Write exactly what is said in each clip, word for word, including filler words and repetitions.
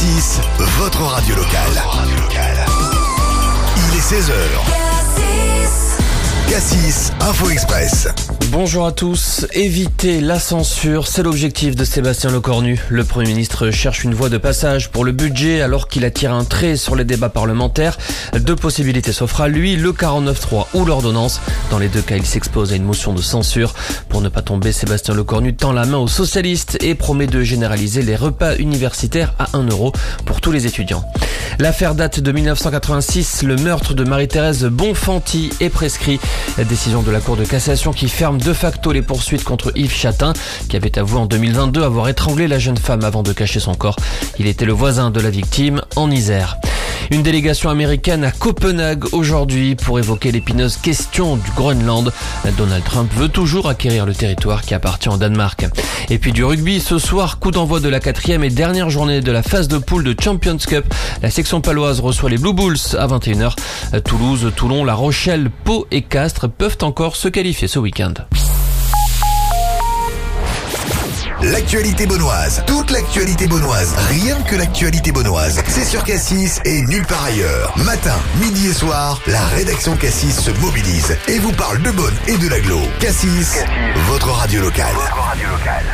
Cassis, votre radio locale. Il est seize heures. Cassis Info Express. Bonjour à tous. Éviter la censure, c'est l'objectif de Sébastien Lecornu. Le Premier ministre cherche une voie de passage pour le budget alors qu'il attire un trait sur les débats parlementaires. Deux possibilités s'offrent à lui, le quarante-neuf trois ou l'ordonnance. Dans les deux cas, il s'expose à une motion de censure. Pour ne pas tomber, Sébastien Lecornu tend la main aux socialistes et promet de généraliser les repas universitaires à un euro pour tous les étudiants. L'affaire date de dix-neuf cent quatre-vingt-six. Le meurtre de Marie-Thérèse Bonfanti est prescrit. La décision de la Cour de cassation qui ferme de facto les poursuites contre Yves Chatin, qui avait avoué en deux mille vingt-deux avoir étranglé la jeune femme avant de cacher son corps. Il était le voisin de la victime en Isère. Une délégation américaine à Copenhague aujourd'hui pour évoquer l'épineuse question du Groenland. Donald Trump veut toujours acquérir le territoire qui appartient au Danemark. Et puis du rugby, ce soir, coup d'envoi de la quatrième et dernière journée de la phase de poule de Champions Cup. La section paloise reçoit les Blue Bulls à vingt et une heures. Toulouse, Toulon, La Rochelle, Pau et Castres peuvent encore se qualifier ce week-end. L'actualité bonnoise, toute l'actualité bonnoise, rien que l'actualité bonnoise, c'est sur Cassis et nulle part ailleurs. Matin, midi et soir, la rédaction Cassis se mobilise et vous parle de Bonn et de l'agglo. Cassis, Cassis, votre radio locale. Votre radio locale.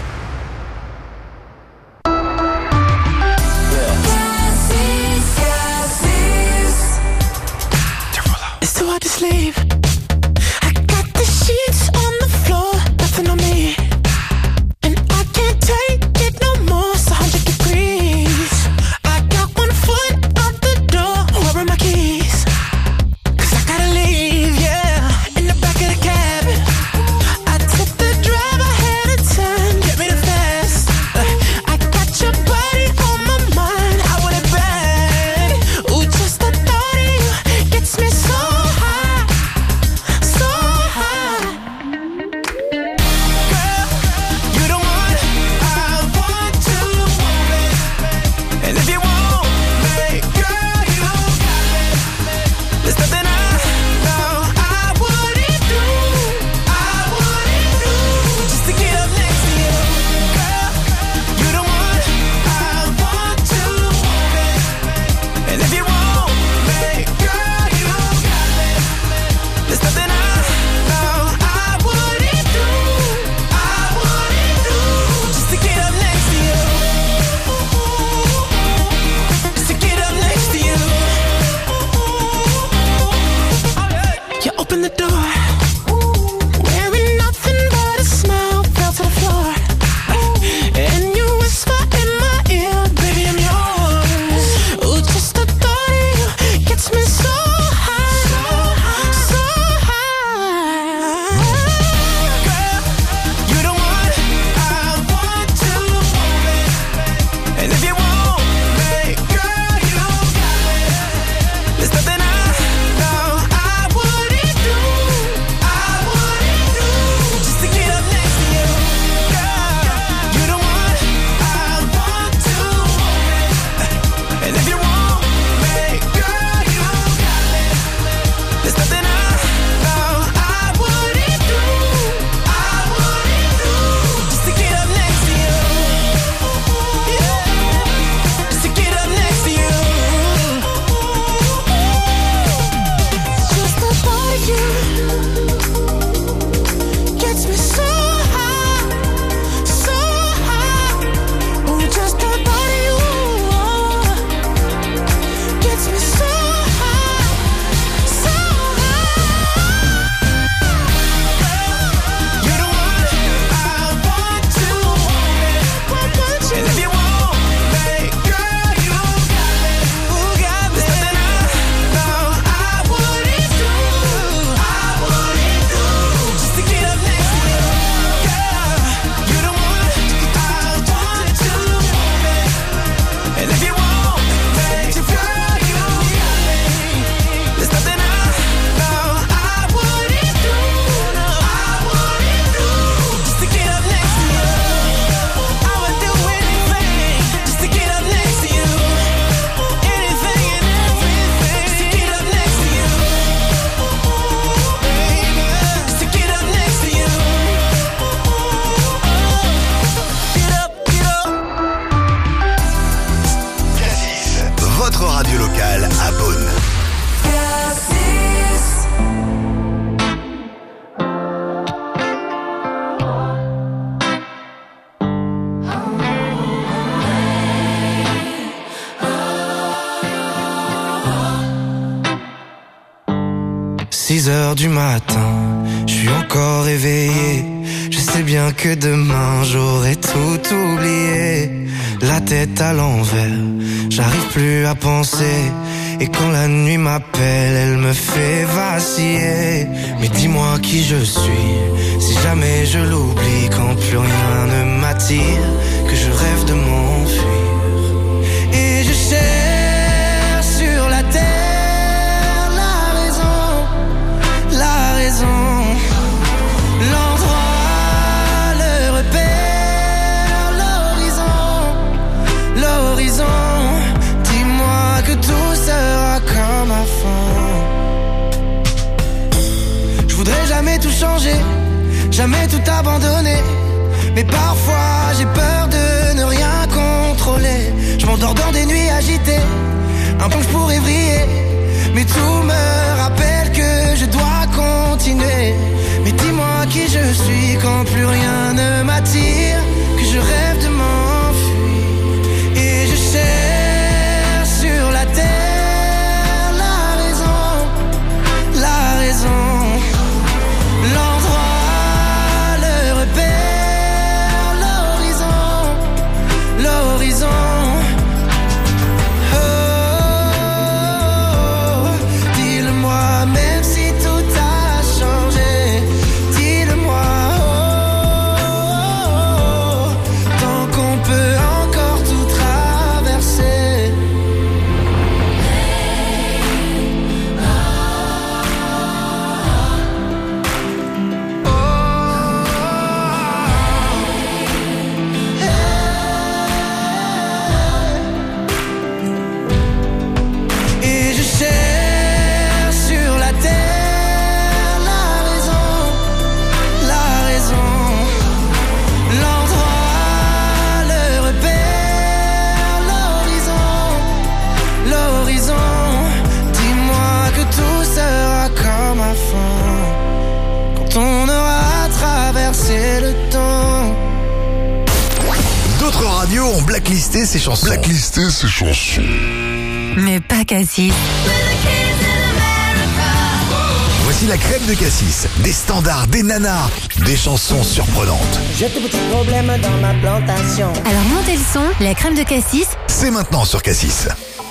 It's too hard to sleep. I got the sheets on the floor, nothing on me. Take it no more, it's a hundred degrees. I got one foot out the door, where are my keys? Cause I gotta leave, yeah. In the back of the cab, I took the drive ahead of time. Get heures du matin, je suis encore éveillé. Je sais bien que demain j'aurai tout oublié. La tête à l'envers, j'arrive plus à penser. Et quand la nuit m'appelle, elle me fait vaciller. Mais dis-moi qui je suis, si jamais je l'oublie. Quand plus rien ne m'attire, que je rêve de m'enfuir. Et je cherche sur la terre la raison, la raison. L'endroit, le repère, l'horizon, l'horizon. Dis-moi que tout sera comme avant. Je voudrais jamais tout changer, jamais tout abandonner. Mais parfois j'ai peur de ne rien contrôler. Je m'endors dans des nuits agitées, un peu que je pourrais briller. Mais tout me rappelle que je dois continuer. Mais dis-moi qui je suis quand plus rien ne m'attire, que je rêve de m'enfuir. Et je cherche sur la terre la raison, la raison. L'endroit, le repère, l'horizon, l'horizon. Oh, oh, oh, dis-le-moi même si tout a changé. Dis-le-moi, oh, oh, oh, tant qu'on peut encore tout traverser. Et je cherche sur la terre la raison, la raison. L'endroit, le repère, l'horizon, l'horizon. Dis-moi que tout sera comme avant, quand on aura traversé le temps. D'autres radios ont blacklisté ces chansons. Blacklisté ces chansons. Mais pas Cassis. Voici la crème de Cassis. Des standards, des nanars, des chansons surprenantes. J'ai de petits problèmes dans ma plantation. Alors montez le son, la crème de Cassis. C'est maintenant sur Cassis.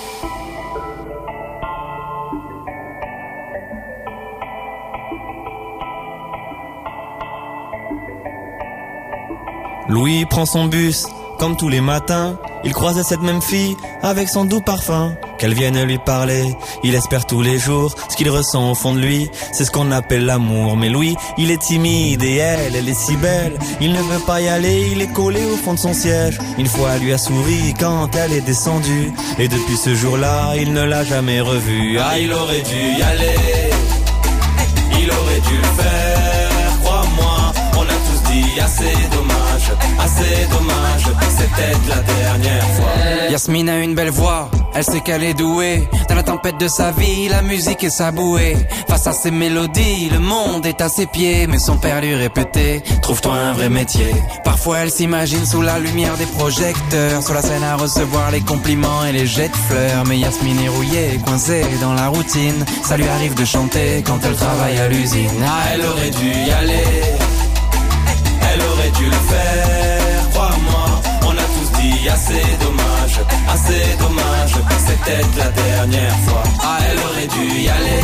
Louis prend son bus, comme tous les matins. Il croise cette même fille, avec son doux parfum. Qu'elle vienne lui parler, il espère tous les jours. Ce qu'il ressent au fond de lui, c'est ce qu'on appelle l'amour. Mais Louis, il est timide et elle, elle est si belle. Il ne veut pas y aller, il est collé au fond de son siège. Une fois, elle lui a souri quand elle est descendue. Et depuis ce jour-là, il ne l'a jamais revue. Ah, il aurait dû y aller, il aurait dû le faire, crois-moi. On a tous dit assez dommage, assez dommage, c'était la dernière fois. Yasmine a une belle voix, elle sait qu'elle est douée. Dans la tempête de sa vie, la musique est sa bouée. Face à ses mélodies, le monde est à ses pieds. Mais son père lui répétait, trouve-toi un vrai métier. Parfois elle s'imagine sous la lumière des projecteurs, sur la scène à recevoir les compliments et les jets de fleurs. Mais Yasmine est rouillée, coincée dans la routine. Ça lui arrive de chanter quand elle travaille à l'usine. Ah, elle aurait dû y aller, elle aurait dû le faire, crois-moi. On a tous dit assez dommage, assez dommage, c'était la dernière fois. Ah, elle aurait dû y aller,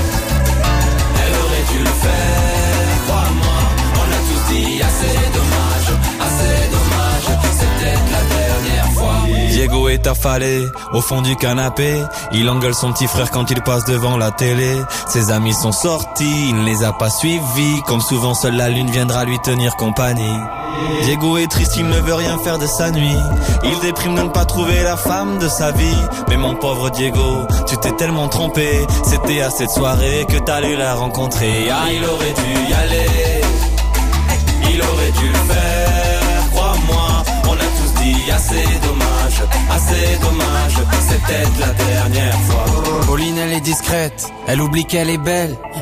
elle aurait dû le faire, crois-moi. On a tous dit assez dommage, assez dommage, c'était la dernière fois. Diego est affalé au fond du canapé. Il engueule son petit frère quand il passe devant la télé. Ses amis sont sortis, il ne les a pas suivis. Comme souvent, seule la lune viendra lui tenir compagnie. Diego est triste, il ne veut rien faire de sa nuit. Il déprime de ne pas trouver la femme de sa vie. Mais mon pauvre Diego, tu t'es tellement trompé. C'était à cette soirée que t'as dû la rencontrer. Ah, il aurait dû y aller, il aurait dû le faire, crois-moi. On a tous dit assez dommage, assez dommage, c'était la dernière fois. Pauline elle est discrète, elle oublie qu'elle est belle.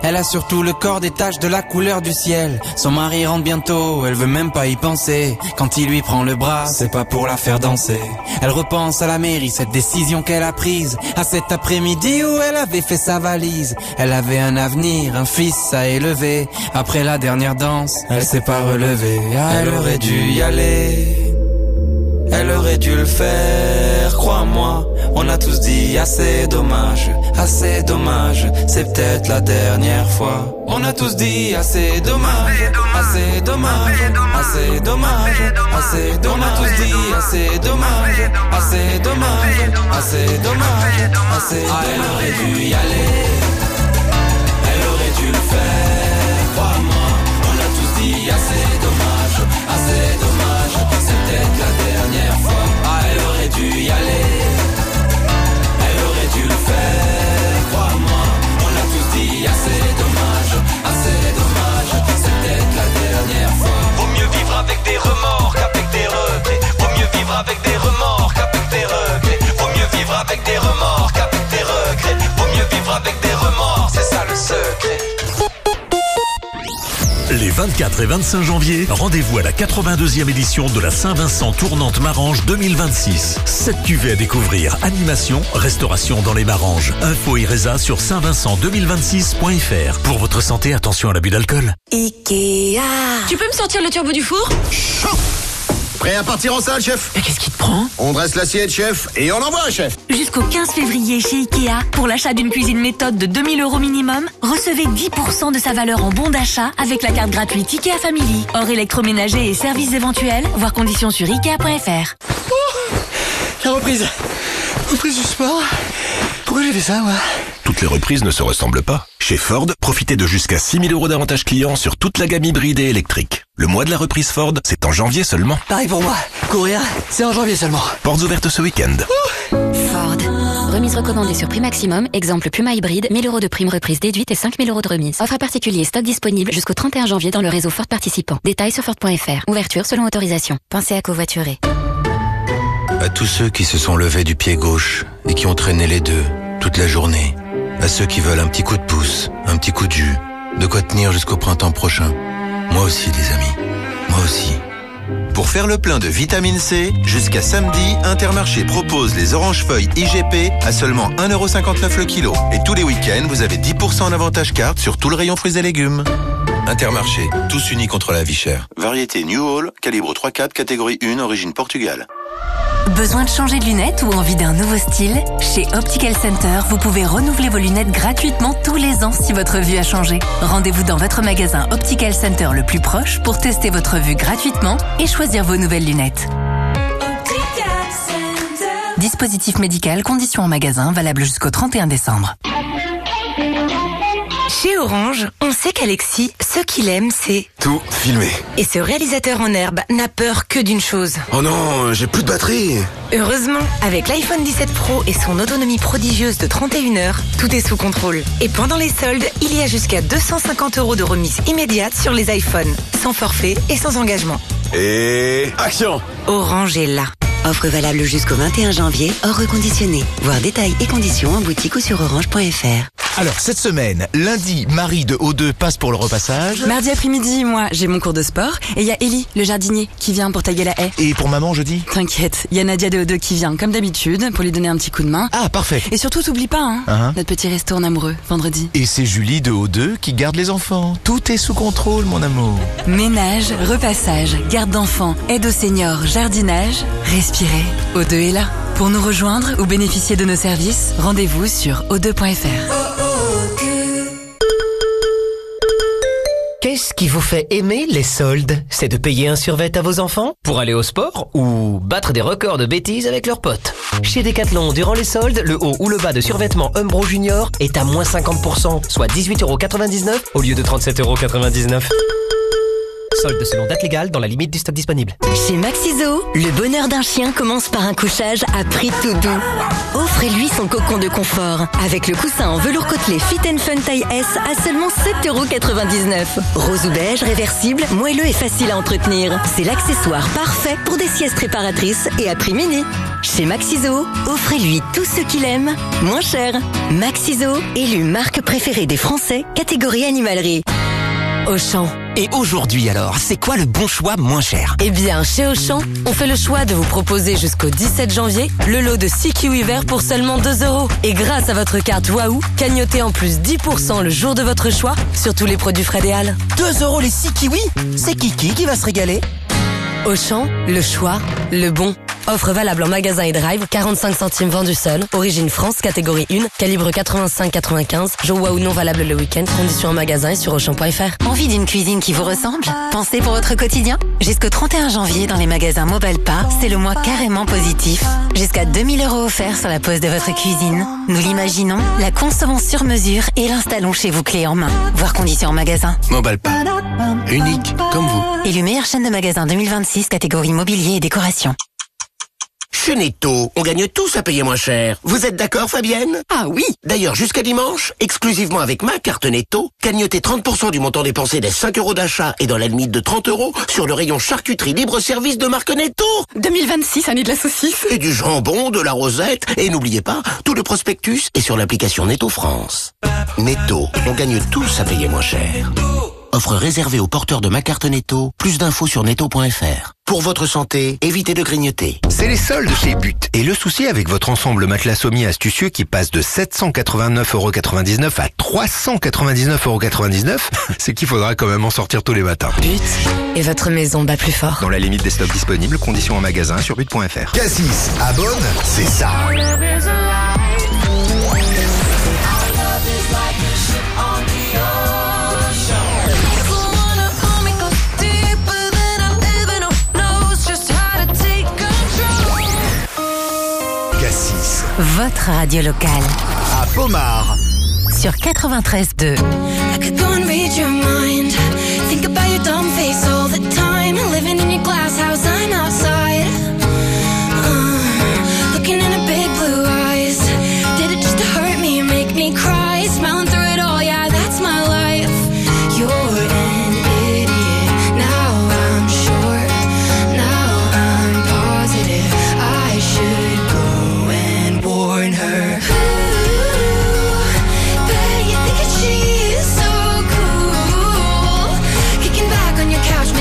Elle a surtout le corps des taches de la couleur du ciel. Son mari rentre bientôt, elle veut même pas y penser. Quand il lui prend le bras, c'est pas pour la faire danser. Elle repense à la mairie, cette décision qu'elle a prise, à cet après-midi où elle avait fait sa valise. Elle avait un avenir, un fils à élever. Après la dernière danse, elle s'est pas relevée. Ah, elle aurait dû y aller, elle aurait dû le faire, crois-moi. On a tous dit assez dommage, assez dommage, c'est peut-être la dernière fois. On a tous dit assez dommage, assez dommage, assez dommage, assez dommage. On a tous dit assez dommage, assez dommage, assez dommage, assez dommage. Ah, elle aurait dû y aller, elle aurait dû le faire, crois-moi. On a tous dit assez dommage, assez dommage, c'est peut-être la dernière fois. Ah, elle aurait dû y aller, elle aurait dû le faire, crois-moi. On a tous dit assez dommage, assez dommage, c'est peut-être la dernière fois. Vaut mieux vivre avec des remords qu'avec des regrets. Vaut mieux vivre avec des remords qu'avec des regrets. Vaut mieux vivre avec des remords qu'avec des regrets. Vaut mieux vivre avec des remords, c'est ça le secret. Les vingt-quatre et vingt-cinq janvier, rendez-vous à la quatre-vingt-deuxième édition de la Saint-Vincent Tournante Marange deux mille vingt-six. Sept cuvées à découvrir, animation, restauration dans les Maranges. Info et résa sur saint vincent deux mille vingt-six point f r. Pour votre santé, attention à l'abus d'alcool. Ikea. Tu peux me sortir le turbo du four ? Chaud. Prêt à partir en salle, chef? Mais qu'est-ce qui te prend? On dresse l'assiette, chef, et on envoie, chef. Jusqu'au quinze février chez Ikea, pour l'achat d'une cuisine méthode de deux mille euros minimum, recevez dix pour cent de sa valeur en bon d'achat avec la carte gratuite Ikea Family. Hors électroménager et services éventuels, voir conditions sur ikea point f r. Oh, la reprise. Reprise du sport. Pourquoi j'ai fait ça, moi? Toutes les reprises ne se ressemblent pas. Chez Ford, profitez de jusqu'à six mille euros d'avantages clients sur toute la gamme hybride et électrique. Le mois de la reprise Ford, c'est en janvier seulement. Pareil pour moi. Courir, c'est en janvier seulement. Portes ouvertes ce week-end. Ford. Remise recommandée sur prix maximum. Exemple Puma hybride, mille euros de prime reprise déduite et cinq mille euros de remise. Offre à particulier, stock disponible jusqu'au trente et un janvier dans le réseau Ford participant. Détails sur Ford point f r. Ouverture selon autorisation. Pensez à covoiturer. À tous ceux qui se sont levés du pied gauche et qui ont traîné les deux toute la journée. À ceux qui veulent un petit coup de pouce, un petit coup de jus, de quoi tenir jusqu'au printemps prochain. Moi aussi, les amis. Moi aussi. Pour faire le plein de vitamine C, jusqu'à samedi, Intermarché propose les oranges feuilles I G P à seulement un euro cinquante-neuf le kilo. Et tous les week-ends, vous avez dix pour cent en avantage carte sur tout le rayon fruits et légumes. Intermarché, tous unis contre la vie chère. Variété New Hall, calibre trois quatre, catégorie un, origine Portugal. Besoin de changer de lunettes ou envie d'un nouveau style? Chez Optical Center, vous pouvez renouveler vos lunettes gratuitement tous les ans si votre vue a changé. Rendez-vous dans votre magasin Optical Center le plus proche pour tester votre vue gratuitement et choisir vos nouvelles lunettes. Dispositif médical, conditions en magasin, valable jusqu'au trente et un décembre. Chez Orange, on sait qu'Alexis, ce qu'il aime, c'est... tout filmer. Et ce réalisateur en herbe n'a peur que d'une chose. Oh non, j'ai plus de batterie. Heureusement, avec l'iPhone dix-sept Pro et son autonomie prodigieuse de trente et une heures, tout est sous contrôle. Et pendant les soldes, il y a jusqu'à deux cent cinquante euros de remise immédiate sur les iPhones, sans forfait et sans engagement. Et... action! Orange est là. Offre valable jusqu'au vingt et un janvier, hors reconditionné. Voir détails et conditions en boutique ou sur orange point f r. Alors, cette semaine, lundi, Marie de O deux passe pour le repassage. Mardi après-midi, moi, j'ai mon cours de sport. Et il y a Ellie, le jardinier, qui vient pour taguer la haie. Et pour maman, jeudi? T'inquiète, il y a Nadia de O deux qui vient, comme d'habitude, pour lui donner un petit coup de main. Ah, parfait. Et surtout, t'oublies pas, hein, uh-huh. notre petit resto en amoureux, vendredi. Et c'est Julie de O deux qui garde les enfants. Tout est sous contrôle, mon amour. Ménage, repassage, garde d'enfants, aide aux seniors, jardinage, respirez. O deux est là. Pour nous rejoindre ou bénéficier de nos services, rendez-vous sur o deux point f r. Qu'est-ce qui vous fait aimer les soldes? C'est de payer un survêt à vos enfants? Pour aller au sport? Ou battre des records de bêtises avec leurs potes? Chez Decathlon, durant les soldes, le haut ou le bas de survêtement Umbro Junior est à moins cinquante pour cent, soit dix-huit euros quatre-vingt-dix-neuf au lieu de trente-sept euros quatre-vingt-dix-neuf. Solde selon date légale dans la limite du stock disponible. Chez Maxiso, le bonheur d'un chien commence par un couchage à prix tout doux. Offrez-lui son cocon de confort avec le coussin en velours côtelé Fit and Fun taille S à seulement sept euros quatre-vingt-dix-neuf. Rose ou beige, réversible, moelleux et facile à entretenir. C'est l'accessoire parfait pour des siestes réparatrices et à prix mini. Chez Maxiso, offrez-lui tout ce qu'il aime, moins cher. Maxiso, élu marque préférée des Français, catégorie animalerie. Auchan. Et aujourd'hui alors, c'est quoi le bon choix moins cher? Eh bien, chez Auchan, on fait le choix de vous proposer jusqu'au dix-sept janvier le lot de six kiwis verts pour seulement deux euros. Et grâce à votre carte Waouh, cagnotez en plus dix pour cent le jour de votre choix sur tous les produits Fred et Al. deux euros les six kiwis? C'est Kiki qui va se régaler? Auchan, le choix, le bon. Offre valable en magasin et drive, quarante-cinq centimes vendu seul. Origine France, catégorie un, calibre quatre-vingt-cinq quatre-vingt-quinze. Jour Waouh non valable le week-end. Conditions en magasin et sur Auchan point F R. Envie d'une cuisine qui vous ressemble? Pensez pour votre quotidien? Jusqu'au trente et un janvier, dans les magasins Mobalpa, c'est le mois carrément positif. Jusqu'à deux mille euros offerts sur la pose de votre cuisine. Nous l'imaginons, la concevons sur mesure et l'installons chez vous clé en main. Voir conditions en magasin. Mobalpa. Unique, comme vous. Élu meilleure chaîne de magasins deux mille vingt-six, catégorie mobilier et décoration. Chez Netto, on gagne tous à payer moins cher. Vous êtes d'accord, Fabienne? Ah oui. D'ailleurs, jusqu'à dimanche, exclusivement avec ma carte Netto, cagnotez trente pour cent du montant dépensé des cinq euros d'achat et dans la limite de trente euros sur le rayon charcuterie libre-service de marque Netto. deux mille vingt-six, année de la saucisse. Et du jambon, de la rosette. Et n'oubliez pas, tout le prospectus est sur l'application Netto France. Netto, on gagne tous à payer moins cher. Offre réservée aux porteurs de ma carte Netto. Plus d'infos sur netto point F R. Pour votre santé, évitez de grignoter. C'est les soldes chez But. Et le souci avec votre ensemble matelas sommier astucieux qui passe de sept cent quatre-vingt-neuf euros quatre-vingt-dix-neuf à trois cent quatre-vingt-dix-neuf euros quatre-vingt-dix-neuf, c'est qu'il faudra quand même en sortir tous les matins. But. Et votre maison bat plus fort. Dans la limite des stocks disponibles, conditions en magasin sur but point F R. Cassis à Bonne, c'est ça. Votre radio locale. À Pomard. Sur quatre-vingt-treize deux. I could go and read your mind. Think about your dumb face all the time. Living in your glass house, I'm outside. Uh, looking in her big blue eyes. Did it just to hurt me and make me cry? Smiling through it all, yeah, that's my life. You're an idiot. Now I'm sure. Now I'm positive. I should go and warn her. Ooh, bet you think that she is so cool. Kicking back on your couch,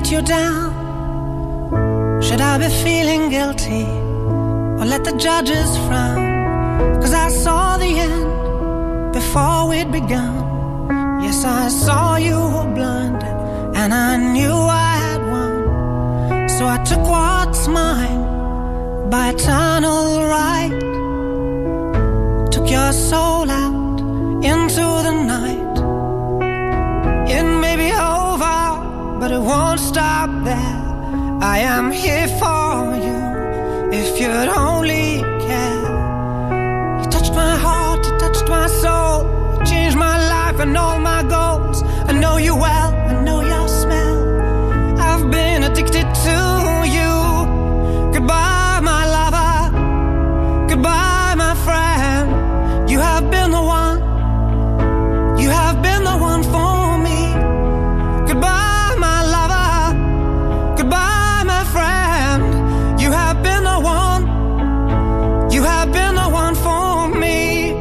let you down? Should I be feeling guilty or let the judges frown? Cause I saw the end before we'd begun. Yes, I saw you were blind and I knew I had won. So I took what's mine by eternal right. Took your soul out into the night. It may be over, but it won't stop there. I am here for you, if you'd only care. You touched my heart, you touched my soul, you changed my life and all my goals. I know you well, I know your smell. I've been addicted to you. Goodbye, my lover. Goodbye, my friend. You have been the one. You have been the one for me. Goodbye, my lover. Goodbye, my friend. You have been the one. You have been the one for me.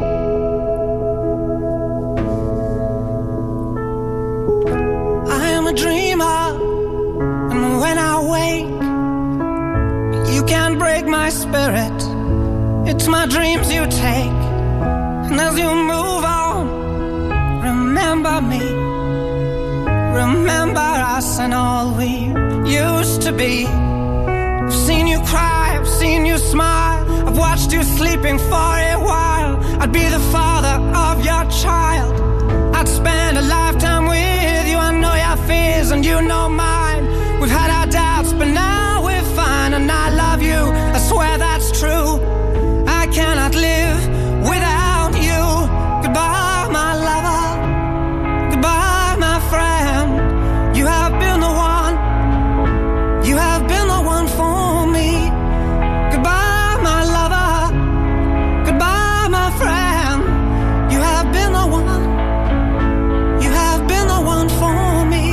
I am a dreamer, and when I wake, you can't break my spirit. It's my dreams you take. And as you move on, remember me. Remember us and all we used to be. I've seen you cry, I've seen you smile, I've watched you sleeping for a while. I'd be the father of your child. I'd spend a lifetime with you. I know your fears and you know mine. We've had our doubts, but now we're fine. And I love you, I swear that's true. I cannot live without you. Goodbye, my lover. Goodbye, my friend. You have been the one. You have been the one for me. Goodbye, my lover. Goodbye, my friend. You have been the one. You have been the one for me.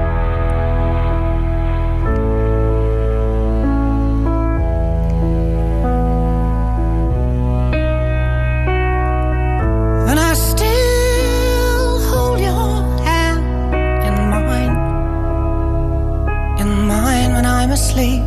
And I still hold your hand in mine, in mine when I'm asleep.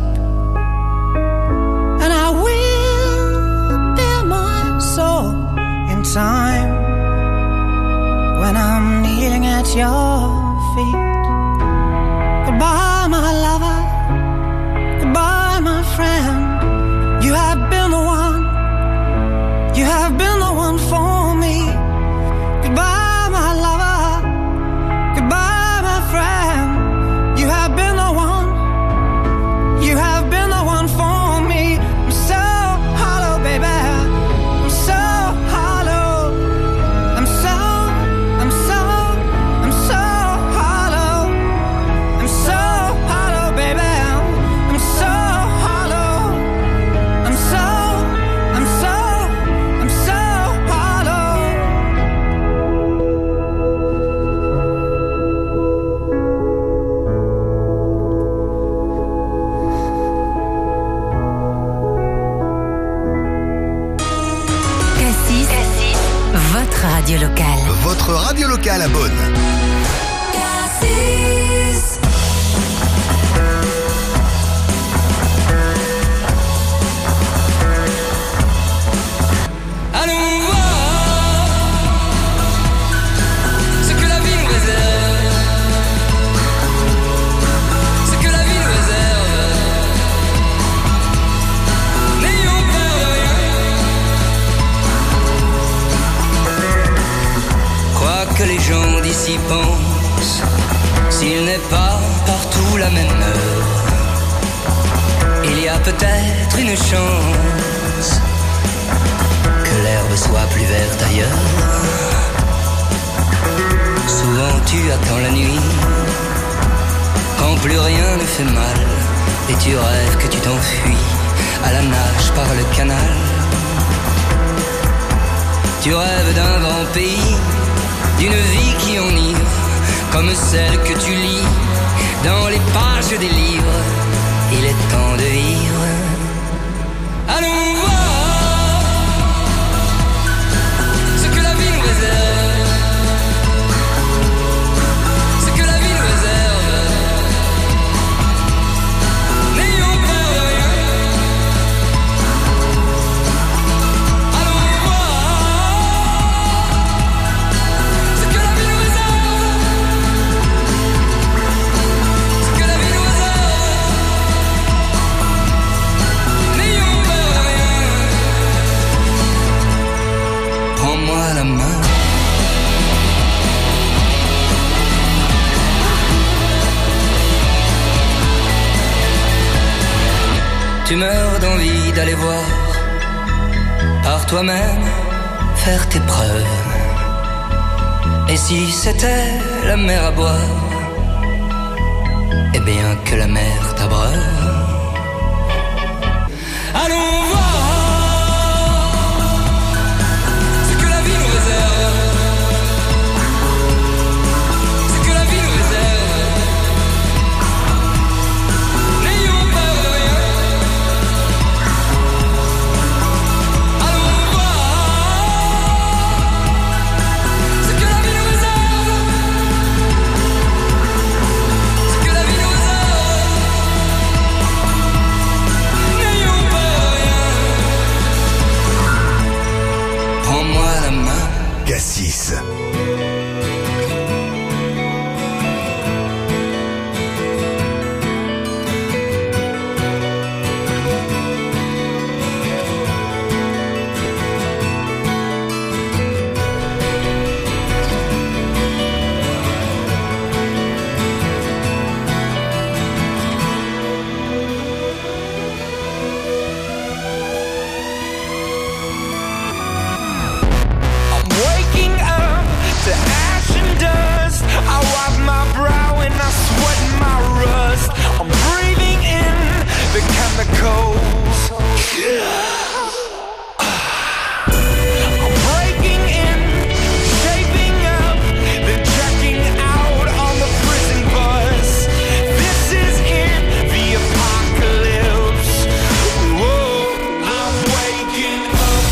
And I will bare my soul in time when I'm kneeling at your feet. Goodbye, my lover. Goodbye, my friend. You have been the one. You have been the one for me. Goodbye, my lover. Goodbye, my friend. You have been the one. You have been the one for me. I'm so hollow, baby. I'm so hollow. I'm so, I'm so, I'm so hollow. I'm so hollow, baby. I'm so hollow. I'm so, I'm so, I'm so hollow. Cassis, votre radio locale. Votre radio locale à Beaune. Allons voir ce que la vie nous réserve, ce que la vie nous réserve. N'ayons peur de rien. Quoi que les gens d'ici pensent, s'il n'est pas partout la même heure, il y a peut-être une chance que l'herbe soit plus verte ailleurs. Souvent tu attends la nuit, quand plus rien ne fait mal, et tu rêves que tu t'enfuis à la nage par le canal. Tu rêves d'un grand pays, d'une vie qui enivre, comme celle que tu lis dans les pages des livres. Il est temps de vivre. Allons voir ce que la vie nous réserve, ce que la vie nous réserve. tu meurs d'envie d'aller voir par toi-même faire tes preuves. Et si c'était la mer à boire, eh bien que la mer t'abreuve. Allons voir ce que la vie nous réserve, ce que la vie nous réserve. N'ayons peur de rien. Allons voir ce que la vie nous réserve, ce que la vie nous réserve. N'ayons peur de rien. Prends-moi la main. Cassis. I'm waking up to ash and dust. I wipe my brow and I sweat my rust. I'm breathing in the chemicals. I'm breaking in, shaping up, then checking out on the prison bus. This is it, the apocalypse. Whoa, I'm waking up.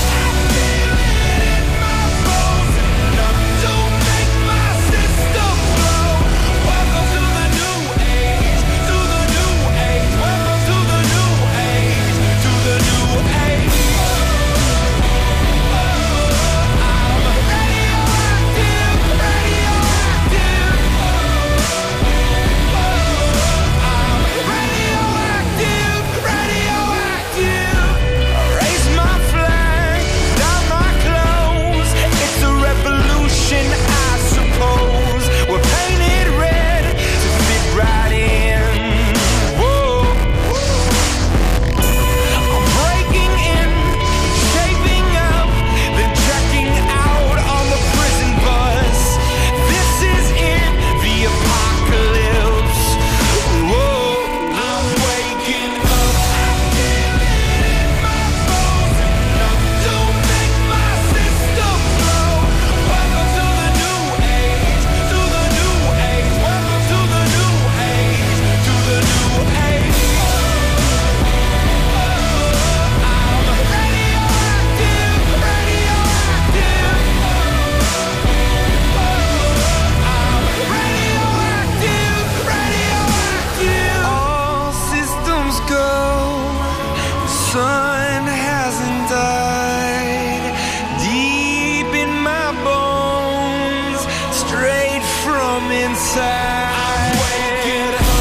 All systems go. The sun hasn't died. Deep in my bones, straight from inside. I'm waking up.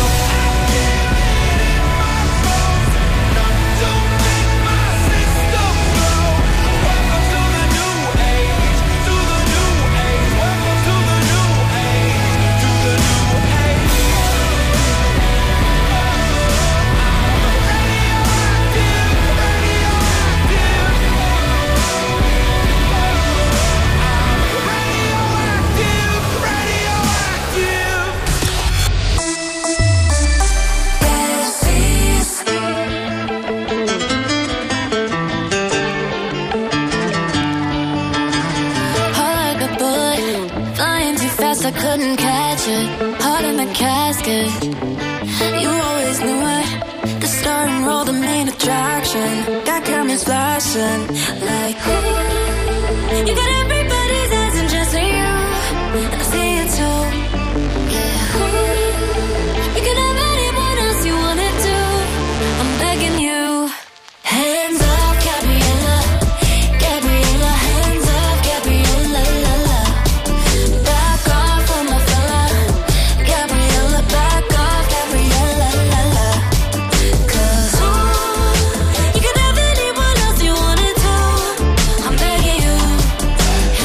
Heart like a bullet, flying too fast, I couldn't catch it. Heart in the casket, you always knew it. The star and roll, the main attraction. Got cameras flashing, like ooh. You got everybody's eyes and just you, and I see it too. Yeah, ooh. You can have anyone else you wanted to. I'm begging you, hands up, Gabriella, Gabriella, hands up, Gabriella, la la. Back off on my fella, Gabriella, back off, Gabriella, la la. 'Cause ooh, you can have anyone else you wanted to. I'm begging you,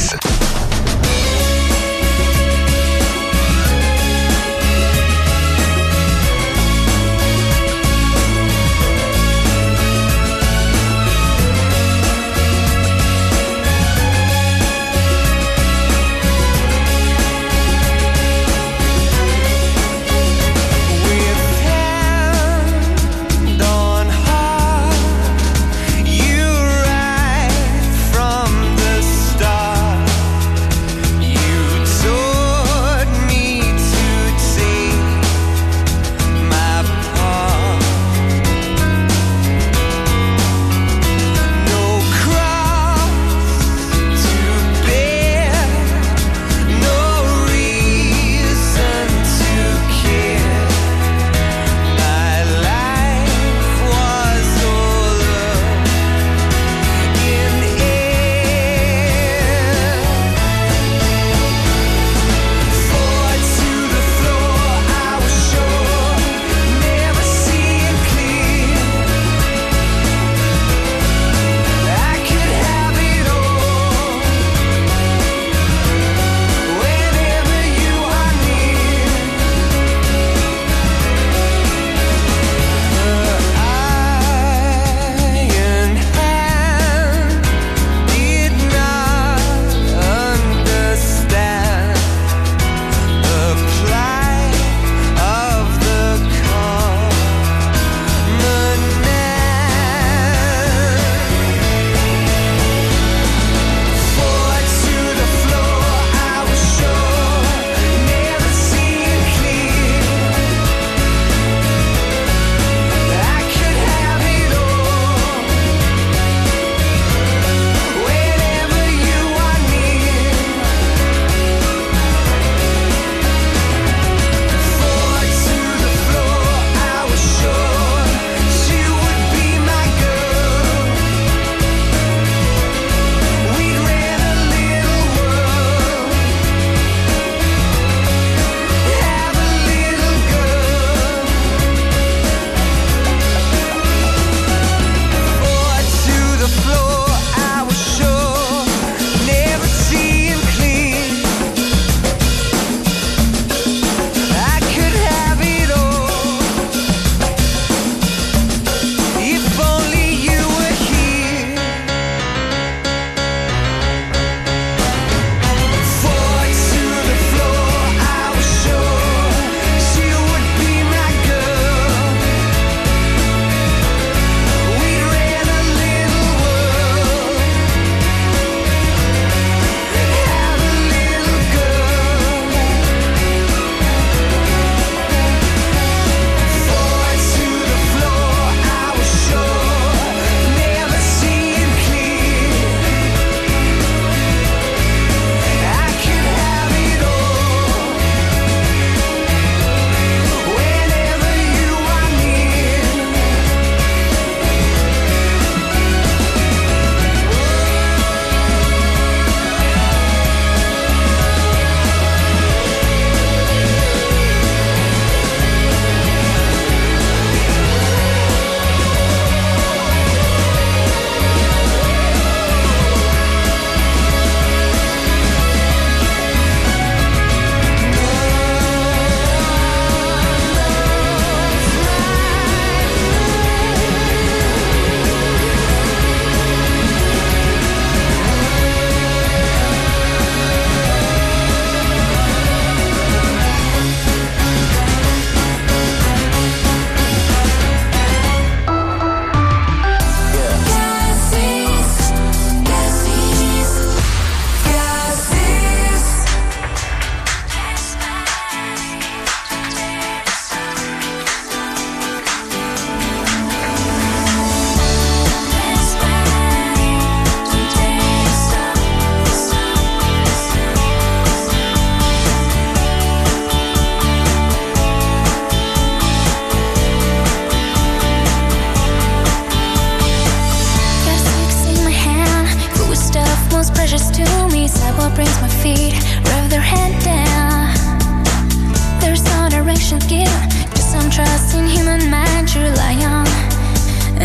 Cassis.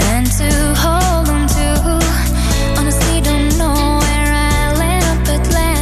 to hold on to. Honestly, don't know where I land up, but land.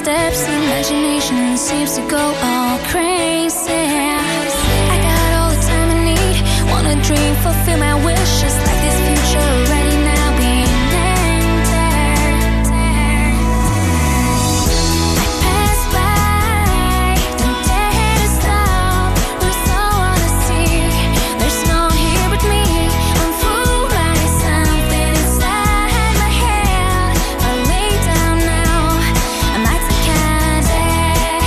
steps, the imagination seems to go all crazy. I got all the time I need, wanna dream, fulfill my wishes, like this future already now being entered. I pass by, don't dare to stop, there's no one to see, there's no one here but me. I'm fooled by something inside my head. I lay down now, I might take candy.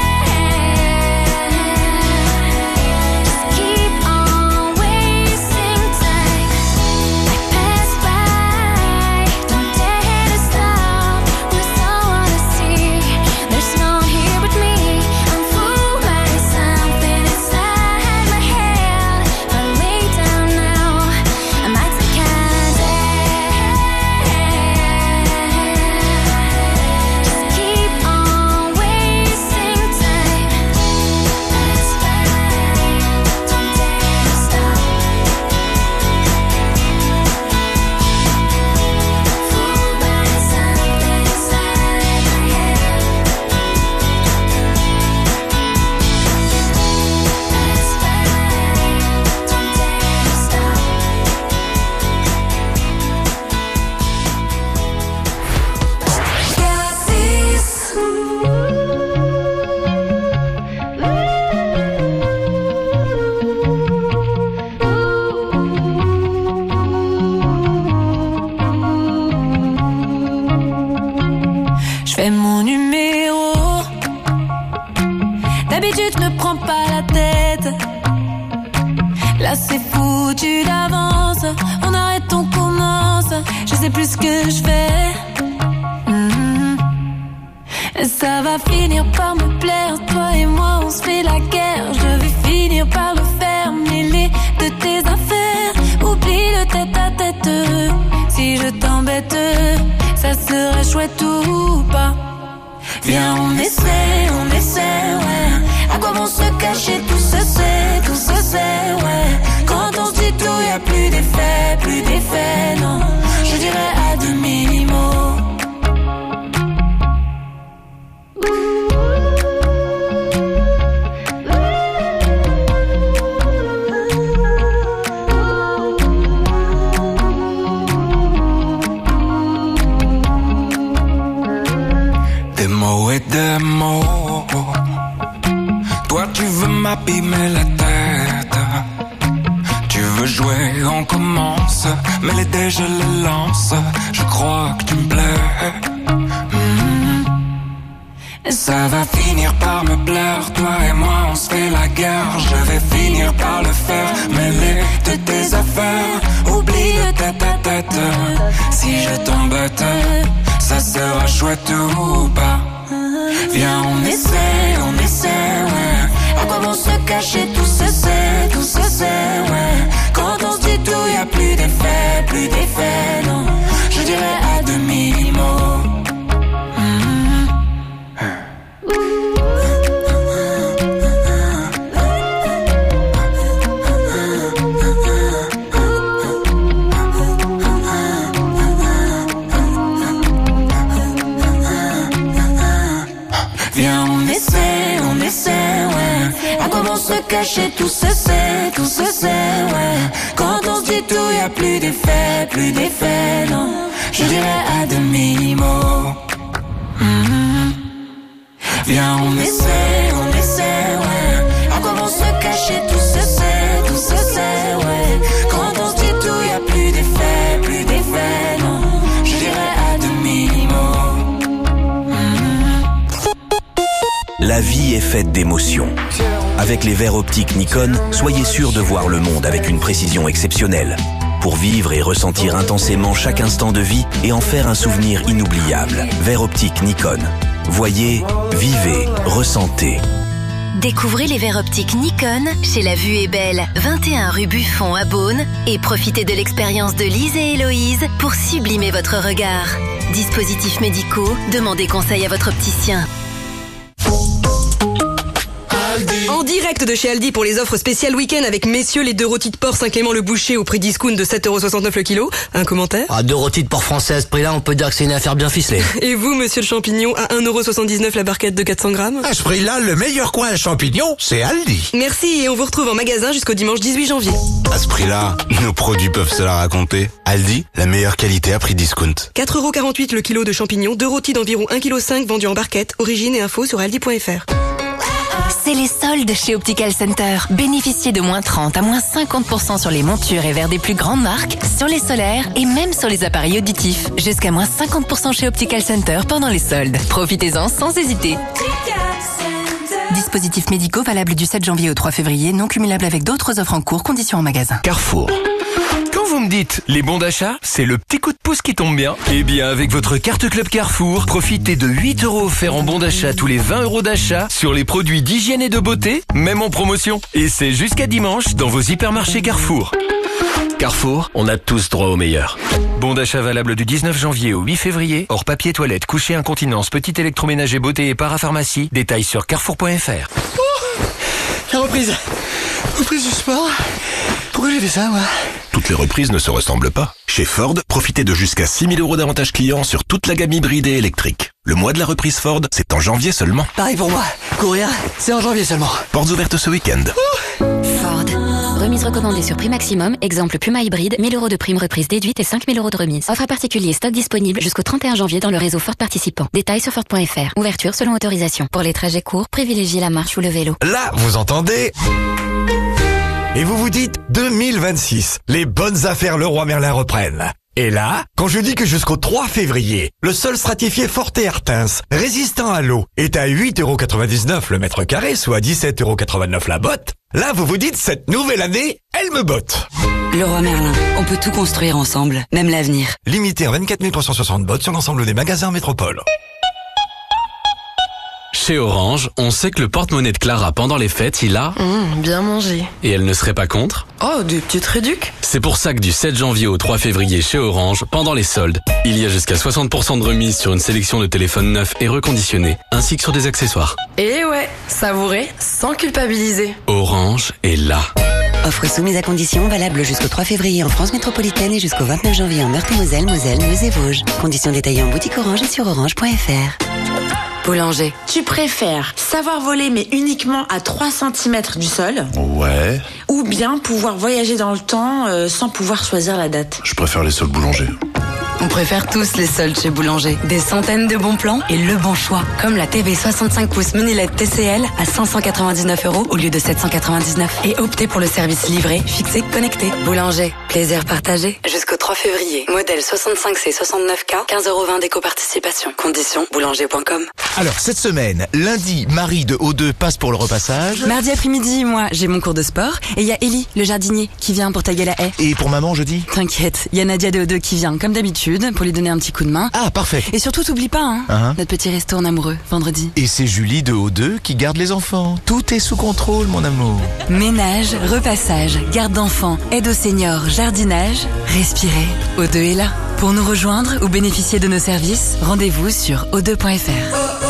Just keep on wasting time. I pass by, don't dare to stop, there's no one to see, there's no one here but me. I'm fooled by something inside my head. I lay down now, I might take candy. Just keep on wasting time. Pass by, don't dare to stop. Fooled by something inside my head. Pass by, don't dare to stop. Je fais mon numéro. D'habitude, je me prends pas la tête. Là, c'est foutu d'avance. On arrête, on commence. Je sais plus ce que je fais. Mhm. Ça va finir par me plaire. Toi et moi, on se fait la guerre. Je vais finir par le faire. Mêler de tes affaires. Oublie le tête à tête. Si je t'embête, ça serait chouette ou pas. Viens, on essaie, on essaie, ouais. À quoi vont se cacher, tout se sait, tout se sait, ouais. Quand on se dit tout, y a plus d'effet, plus d'effet, non. Je dirais à demi-mot. Des mots et des mots. Toi tu veux m'abîmer la tête. Tu veux jouer, on commence. Mais les dés je les lance. Je crois que tu me plais. Mhm. Ça va finir par me plaire. Toi et moi on se fait la guerre. Je vais finir par le faire. Mêler de tes affaires. Oublie le tête à tête. Si je t'embête, ça sera chouette ou pas. Viens, on essaie, on essaie, ouais. À quoi vont se cacher, tout se sait, tout se sait, ouais. Quand on se dit tout, y a plus d'effet, plus d'effet, non. Je dirais à demi-mot. Mhm. Viens, on essaie, on essaie, ouais. À quoi vont se cacher, tout se sait, tout se sait, ouais. Quand on se dit tout, y a plus d'effet, plus d'effet, non. Je dirais à demi-mot. Mhm. Viens, on essaie, on essaie, ouais. À quoi vont se cacher, tout se sait, tout se sait, ouais. Quand on se dit tout, y a plus d'effet, plus d'effet, non. Je dirais à demi-mot. La vie est faite d'émotions. Avec les verres optiques Nikon, soyez sûr de voir le monde avec une précision exceptionnelle. Pour vivre et ressentir intensément chaque instant de vie et en faire un souvenir inoubliable. Verres optiques Nikon. Voyez, vivez, ressentez. Découvrez les verres optiques Nikon chez La Vue est Belle, vingt et un rue Buffon à Beaune, et profitez de l'expérience de Lise et Héloïse pour sublimer votre regard. Dispositifs médicaux, demandez conseil à votre opticien. Aldi. En direct de chez Aldi pour les offres spéciales week-end avec messieurs les deux rôtis de porc Saint-Clément-le-Boucher au prix discount de sept euros soixante-neuf le kilo. Un commentaire? Ah, deux rôtis de porc français à ce prix-là, on peut dire que c'est une affaire bien ficelée. Et vous, monsieur le champignon, à un euro soixante-dix-neuf la barquette de quatre cents grammes? À ce prix-là, le meilleur coin à champignons, c'est Aldi. Merci et on vous retrouve en magasin jusqu'au dimanche dix-huit janvier. À ce prix-là, nos produits peuvent se la raconter. Aldi, la meilleure qualité à prix discount. quatre euros quarante-huit le kilo de champignons, deux rôtis d'environ un virgule cinq kilos vendus en barquette. Origine et info sur aldi point fr. C'est les soldes chez Optical Center. Bénéficiez de moins trente à moins cinquante pour cent sur les montures et verres des plus grandes marques, sur les solaires et même sur les appareils auditifs. Jusqu'à moins cinquante pour cent chez Optical Center pendant les soldes. Profitez-en sans hésiter. Dispositifs médicaux valables du sept janvier au trois février, non cumulables avec d'autres offres en cours, conditions en magasin. Carrefour. Quand vous me dites les bons d'achat, c'est le petit coup de pouce qui tombe bien. Eh bien, avec votre carte Club Carrefour, profitez de huit euros offerts en bons d'achat tous les vingt euros d'achat sur les produits d'hygiène et de beauté, même en promotion. Et c'est jusqu'à dimanche dans vos hypermarchés Carrefour. Carrefour, on a tous droit au meilleur. Bon d'achat valable du dix-neuf janvier au huit février, hors papier toilette, coucher incontinence, petit électroménager beauté et parapharmacie. Détails sur carrefour point fr. Oh, la reprise. Reprise du sport. Pourquoi j'ai fait ça, moi? Toutes les reprises ne se ressemblent pas. Chez Ford, profitez de jusqu'à six mille euros d'avantages clients sur toute la gamme hybride et électrique. Le mois de la reprise Ford, c'est en janvier seulement. Pareil pour moi. Courir, c'est en janvier seulement. Portes ouvertes ce week-end. Ford. Remise recommandée sur prix maximum. Exemple Puma hybride, mille euros de prime reprise déduite et cinq mille euros de remise. Offre à particulier, stock disponible jusqu'au trente et un janvier dans le réseau Ford participant. Détails sur Ford point fr. Ouverture selon autorisation. Pour les trajets courts, privilégiez la marche ou le vélo. Là, vous entendez? Et vous vous dites deux mille vingt-six, les bonnes affaires Leroy Merlin reprennent. Et là, quand je dis que jusqu'au trois février, le sol stratifié Forte Artens, résistant à l'eau, est à huit euros quatre-vingt-dix-neuf le mètre carré, soit dix-sept euros quatre-vingt-neuf la botte, là vous vous dites cette nouvelle année, elle me botte. Leroy Merlin, on peut tout construire ensemble, même l'avenir. Limité en vingt-quatre mille trois cent soixante bottes sur l'ensemble des magasins métropole. Chez Orange, on sait que le porte-monnaie de Clara pendant les fêtes, il a... Mmh, bien mangé. Et elle ne serait pas contre? Oh, des petites réducs. C'est pour ça que du sept janvier au trois février chez Orange, pendant les soldes, il y a jusqu'à soixante pour cent de remise sur une sélection de téléphones neufs et reconditionnés, ainsi que sur des accessoires. Et ouais, savourer sans culpabiliser. Orange est là. Offre soumise à conditions, valable jusqu'au trois février en France métropolitaine et jusqu'au vingt-neuf janvier en Meurthe-et-Moselle, Moselle, Meuse et Vosges. Conditions détaillées en boutique Orange et sur orange point fr. Boulanger. Tu préfères savoir voler mais uniquement à trois centimètres du sol? Ouais. Ou bien pouvoir voyager dans le temps euh, sans pouvoir choisir la date? Je préfère les soldes boulanger. On préfère tous les soldes chez Boulanger. Des centaines de bons plans et le bon choix. Comme la T V soixante-cinq pouces mini L E D T C L à cinq cent quatre-vingt-dix-neuf euros au lieu de sept cent quatre-vingt-dix-neuf. Et optez pour le service livré, fixé, connecté. Boulanger. Plaisir partagé. Jusqu'au trois février. Modèle soixante-cinq C soixante-neuf K, quinze euros vingt d'éco-participation. Conditions boulanger point com. Alors, cette semaine, lundi, Marie de O deux passe pour le repassage. Mardi après-midi, moi, j'ai mon cours de sport. Et il y a Ellie, le jardinier, qui vient pour tailler la haie. Et pour maman, jeudi? T'inquiète, il y a Nadia de O deux qui vient, comme d'habitude, pour lui donner un petit coup de main. Ah, parfait. Et surtout, t'oublies pas, hein, uh-huh. notre petit resto en amoureux, vendredi. Et c'est Julie de O deux qui garde les enfants. Tout est sous contrôle, mon amour. Ménage, repassage, garde d'enfants, aide aux seniors, jardinage, respirez. O deux est là. Pour nous rejoindre ou bénéficier de nos services, rendez-vous sur o deux point fr.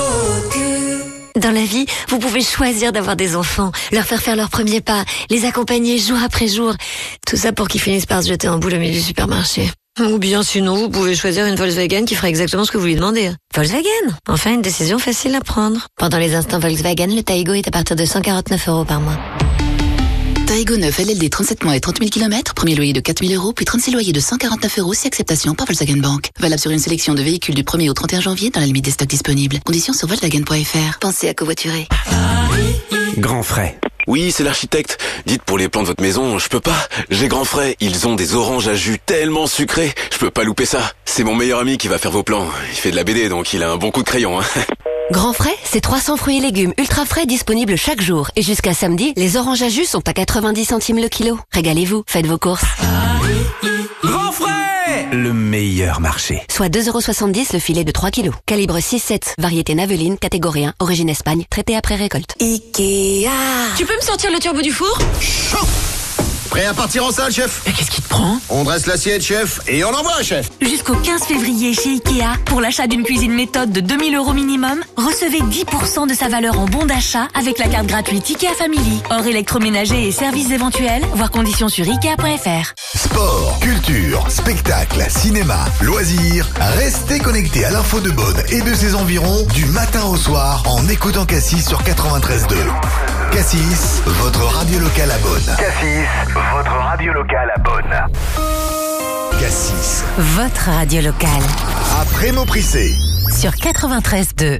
Dans la vie, vous pouvez choisir d'avoir des enfants, leur faire faire leurs premiers pas, les accompagner jour après jour. Tout ça pour qu'ils finissent par se jeter en boule au milieu du supermarché. Ou bien sinon, vous pouvez choisir une Volkswagen qui fera exactement ce que vous lui demandez. Volkswagen, enfin une décision facile à prendre. Pendant les instants Volkswagen, le Taigo est à partir de cent quarante-neuf euros par mois. Taigo neuf L L D trente-sept mois et trente mille kilomètres, premier loyer de quatre mille euros, puis trente-six loyers de cent quarante-neuf euros si acceptation par Volkswagen Bank. Valable sur une sélection de véhicules du premier au trente et un janvier dans la limite des stocks disponibles. Conditions sur volkswagen point fr. Pensez à covoiturer. Grand frais. Oui, c'est l'architecte. Dites pour les plans de votre maison, je peux pas. J'ai grand frais. Ils ont des oranges à jus tellement sucrés. Je peux pas louper ça. C'est mon meilleur ami qui va faire vos plans. Il fait de la B D, donc il a un bon coup de crayon, hein. Grand frais, c'est trois cents fruits et légumes ultra frais disponibles chaque jour. Et jusqu'à samedi, les oranges à jus sont à quatre-vingt-dix centimes le kilo. Régalez-vous, faites vos courses. Grand frais, le meilleur marché. Soit deux euros soixante-dix le filet de trois kilos. Calibre six sept, variété Naveline, catégorie un, origine Espagne, traité après récolte. Ikea. Tu peux me sortir le turbo du four? Prêt à partir en salle, chef? Mais qu'est-ce qui te prend? On dresse l'assiette, chef, et on envoie, chef. Jusqu'au quinze février chez Ikea, pour l'achat d'une cuisine méthode de deux mille euros minimum, recevez dix pour cent de sa valeur en bon d'achat avec la carte gratuite Ikea Family. Hors électroménager et services éventuels, voir conditions sur ikea point f r. Sport, culture, spectacle, cinéma, loisirs, restez connectés à l'info de Beaune et de ses environs du matin au soir en écoutant Cassis sur quatre-vingt-treize deux. Cassis, votre radio locale à Beaune. Cassis, votre radio locale à Beaune. Cassis, votre radio locale. Après Mauprissé. Sur quatre-vingt-treize deux.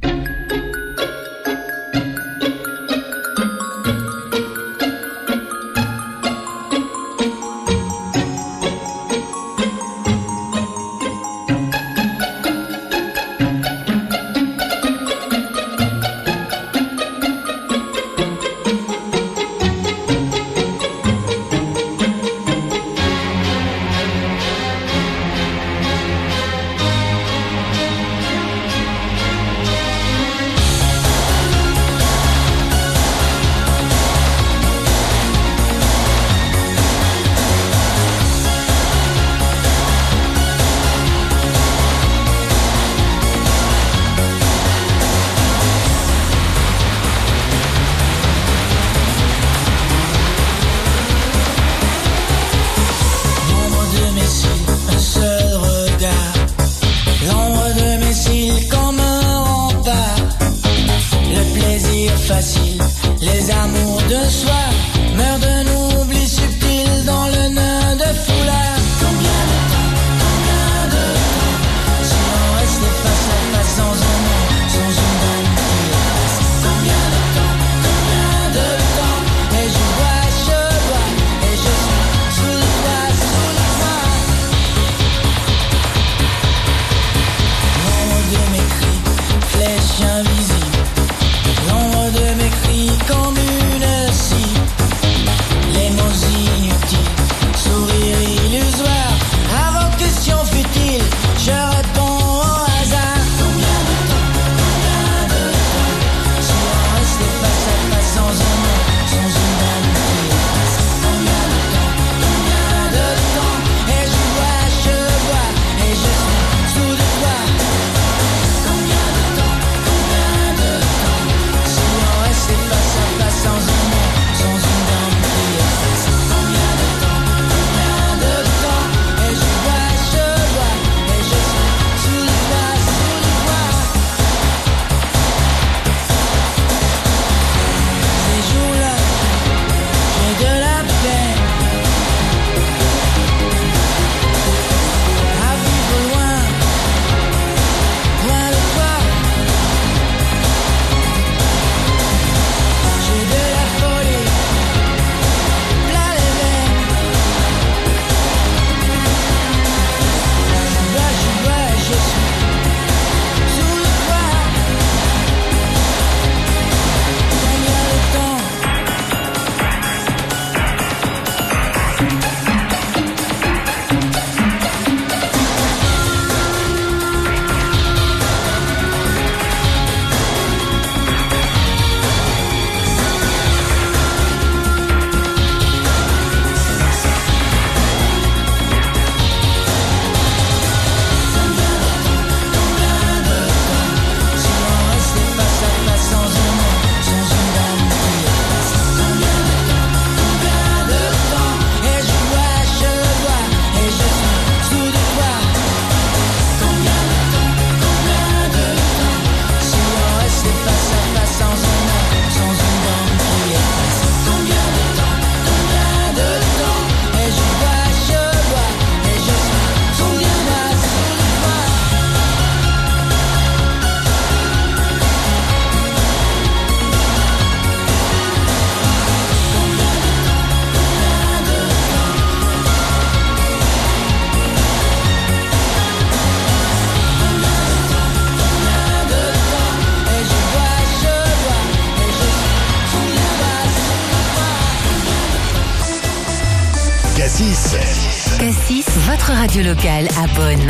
Cassis. Cassis, votre radio locale à Beaune.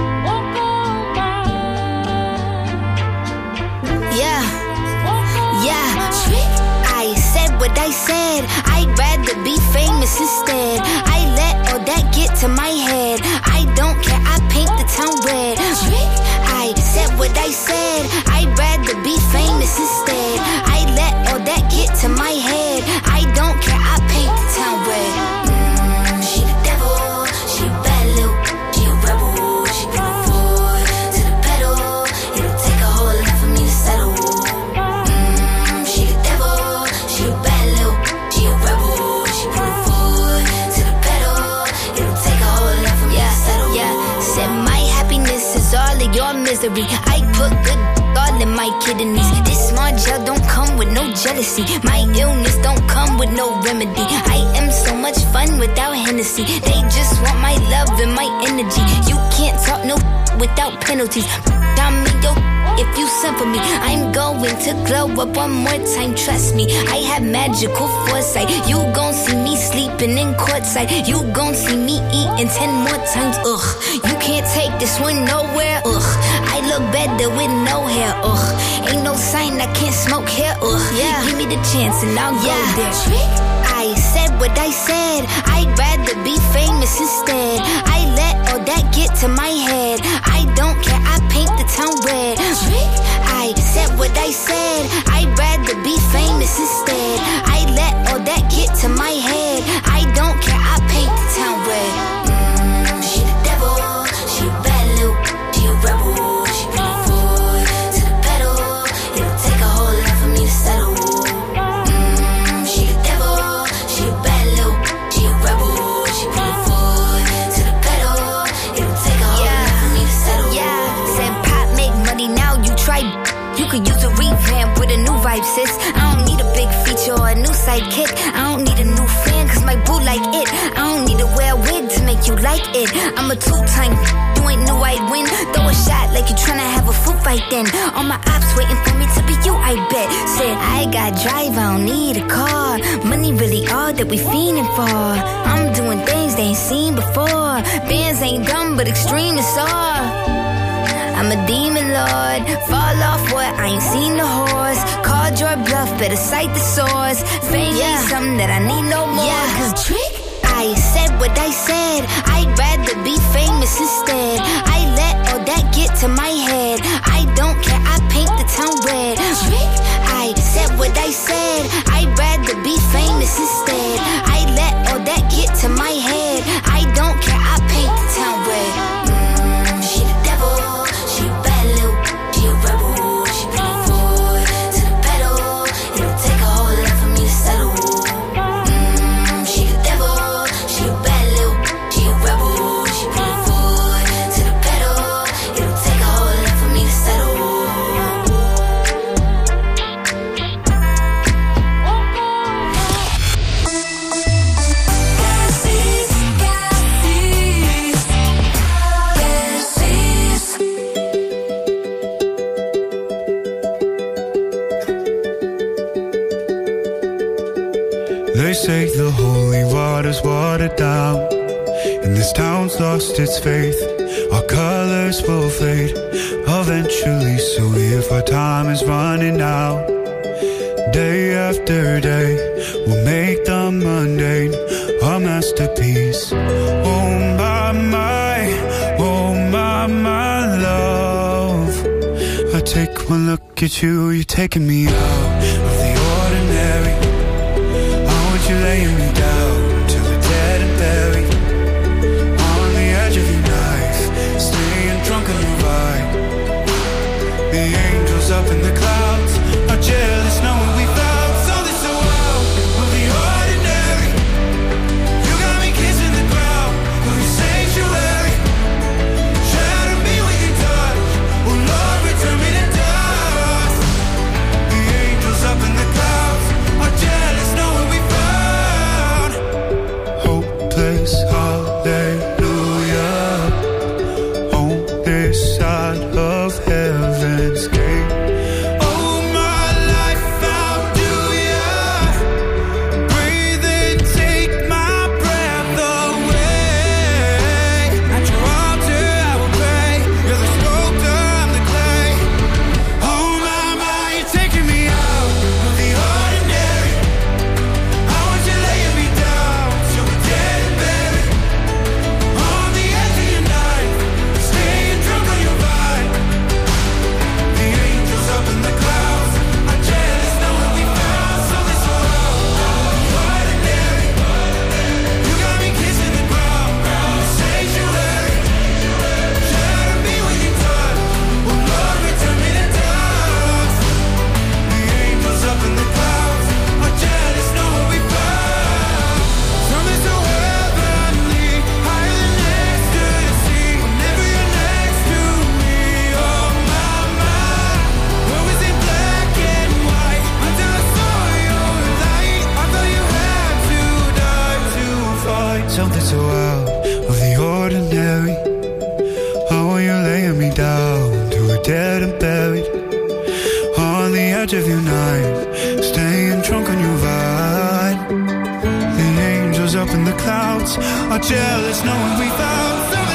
Yeah, yeah. I said. I'd rather be famous instead. I let all that get to my head. I don't care, I paint the town red. I said what I said. I'd rather be famous instead. I let all that get to my head. I don't care, I paint the town red. Mm, she the devil, she a bad little, she a rebel. She put her foot to the pedal. It'll take a whole lot for me to settle. Mm, she the devil, she a bad little, she a rebel. She put her foot to the pedal. It'll take a whole lot for me yeah, to settle. Yeah, said my happiness is all of your misery. I put good all in my kidneys. This small gel don't come with no jealousy. My illness don't come with no remedy. I am so much fun without Hennessy. They just want my love and my energy. You can't talk no without penalties. I'm in your if you send for me. I'm going to glow up one more time, trust me. I have magical foresight. You gon' see me sleeping in courtside. You gon' see me eating ten more times, ugh. You can't take this one nowhere, ugh. I look better with no hair, ugh. Ain't no sign I can't smoke here, ugh. Yeah. Give me the chance and I'll yeah. go there. Trick. I said what I said. I'd rather be famous instead. I let all that get to my head. I don't care, I paint the town red. Trick. I said what I said. I'd rather be famous instead. I let all that get to my head. I don't care, I paint the town red. Mm, she the devil, she a bad little, she a rebel. She put her foot to the pedal. It'll take a whole lot for me to settle. Mm, she the devil, she a bad little, she a rebel. She put her foot to the pedal. It'll take a whole yeah. lot for me to settle. Yeah, said pop make money now. You try. You could use a revamp with a new vibe, sis. I don't need a big feature or a new sidekick. I don't need a new fan, cause my boo like it. I don't need to wear a wig to make you like it. I'm a two-time, you ain't knew I'd win. Throw a shot like you tryna have a foot fight then. All my ops waiting for me to be you, I bet. Said, I got drive, I don't need a car. Money really all that we fiending for. I'm doing things they ain't seen before. Bands ain't dumb, but extreme is all. I'm a demon lord, fall off what, I ain't seen the horse. Called your bluff, better cite the source. Fame yeah. ain't something that I need no more. Yeah, cause trick. I said what I said. I'd rather be famous instead. I let all that get to my head. I don't care, I paint the town red. Trick. I said what I said. I'd rather be famous instead. I let all that get to my head. I don't care, I paint the town red. Mm, she the devil. She a bad little, she a rebel. She put her foot to the pedal. It'll take a whole lot for me to settle. Mm, she the devil, she a bad little, she a rebel. She put her foot to the pedal. It'll take a whole lot for me to settle. They say the holy water's watered down, and this town's lost its faith. Our colors will fade eventually, so if our time is running out, day after day, we'll make the mundane a masterpiece. Oh my, my, oh my, my love. I take one look at you, you're taking me out of the ordinary. You're laying me down till we're dead and buried on the edge of your knife, staying drunk on your ride. The angels up in the clouds are jealous knowing we found something so wild. We'll be ordinary. You got me kissing the ground, we'll be sanctuary. Shadow me with your touch, oh Lord, return me to dust. The angels up in the clouds are jealous knowing we found charge of your night, staying drunk on your vibe. The angels up in the clouds are jealous knowing we found something.